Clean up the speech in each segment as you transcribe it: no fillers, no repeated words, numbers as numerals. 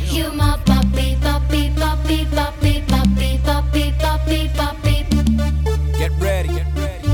You my papi, papi, papi, papi, papi, papi, papi, papi. Get ready, get ready.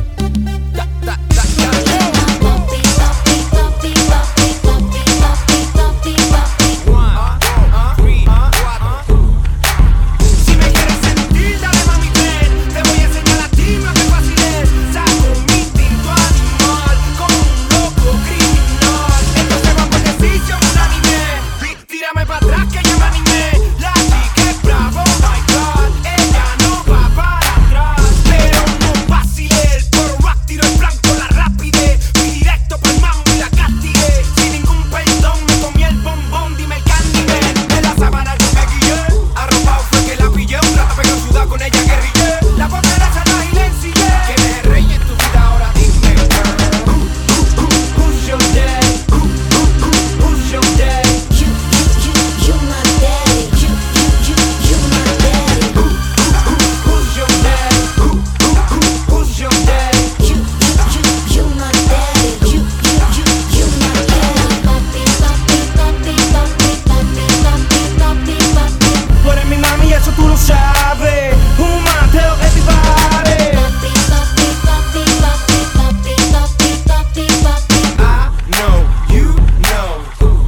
You my papi, papi, papi, papi, papi, papi, papi, papi. 1, 2, 3, 4. Si me quieres sentir, dale mami ven. Te voy a enseñar a ti lo que fácil es. Saco mi instinto animal como un loco criminal. Esto se va por decisión unánime. Tírame para atrás que ya me animé. La chica es bravo, oh my god. Ella no va para atrás, pero no vacile. El coro rock tiro el blanco, la rapidez. Fui directo por el mambo y la castigué. Sin ningún perdón me comí el bombón. Dime el Candyman. En la sabana yo me guillé. Arropado fue que la pillé. Un rato pegado sudado con ella guerrillé. La poderosa la y le ensillé. ¿Quién es el rey en tu vida ahora? Dime, girl. Who's your daddy? Who's your daddy? You my daddy. You my daddy. Who's your daddy? Who's your daddy? You my daddy. You my daddy. Papi, papi, papi, papi, papi, papi, papi, papi. Tú eres mi mami y eso tú lo sabes. Who my tell everybody? Papi, papi, papi, papi, papi, papi, papi, papi. I know, you know.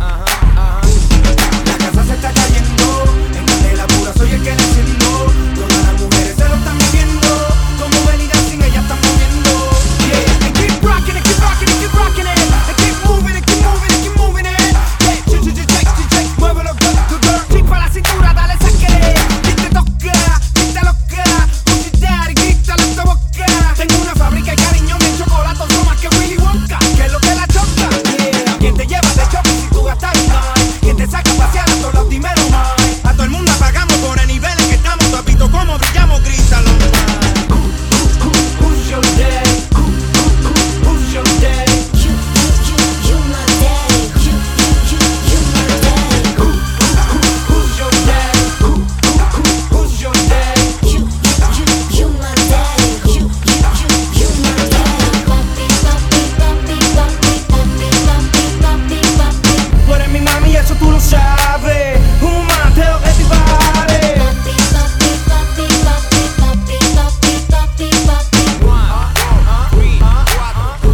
La casa se está cayendo. En candela pura soy el que la enciendo. Todas las mujeres se lo están viviendo. Como venida sin ellas están moviendo. Yeah, and keep rocking it, keep rocking it, keep rocking it. And keep moving it, keep moving it, keep moving it. Yeah, muévelo, girl. Chip pa' la cintura, dale, sáquele. ¿Quién te toca? ¿Quién te loca? Who's your daddy? Grítalo en tu boca. Tengo una fábrica de cariño, mi chocolate son más que Willy Wonka. ¿Qué es lo que la choca? Yeah, ¿quién te lleva de shopping si tú gastas mal? ¿Quién te saca a pasear a todos los dimeros más? A todo el mundo apagamos por el nivel en que estamos. Tú has visto cómo brillamos, grítalo más. Who's your daddy? Who's your daddy? You my daddy. You my daddy. Who's your daddy? Who's your daddy? You my daddy. You my daddy. Papi, papi, papi, papi, papi, papi, papi, papi. Tú eres mi mami y eso tú lo sabes. Who my tell everybody? Papi, papi, papi, papi, papi, papi, papi, papi. 1, 2, 3, 4.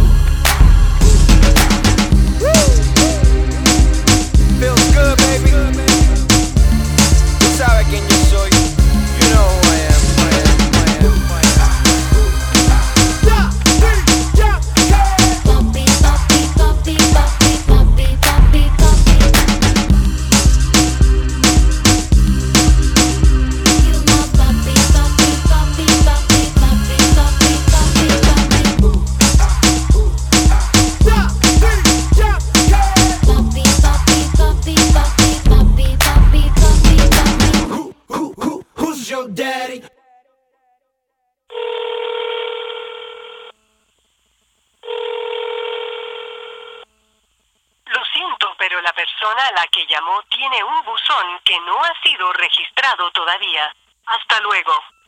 Feels good, baby. Tú sabes quién yo soy. You know who I am. Papi, papi, papi, papi, papi, papi, papi. You my papi, papi, papi, papi, papi, papi, papi, papi. Papi, papi, papi, papi, papi, papi, papi, papi. Who's your daddy? Lo siento, pero la persona a la que llamó tiene un buzón que no ha sido registrado todavía. Hasta luego.